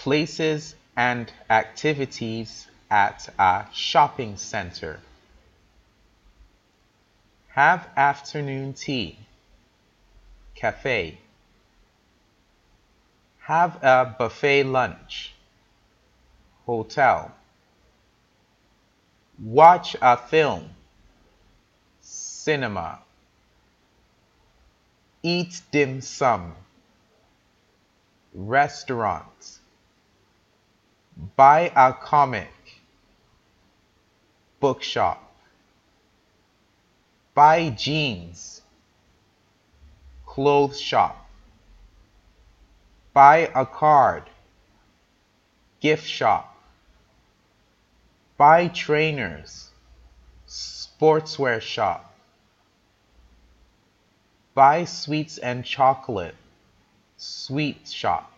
Places and activities at a shopping center. Have afternoon tea. Cafe. Have a buffet lunch. Hotel. Watch a film. Cinema. Eat dim sum. Restaurant. Buy a comic. Bookshop. Buy jeans. Clothes shop. Buy a card. Gift shop. Buy trainers. Sportswear shop. Buy sweets and chocolate. Sweet shop.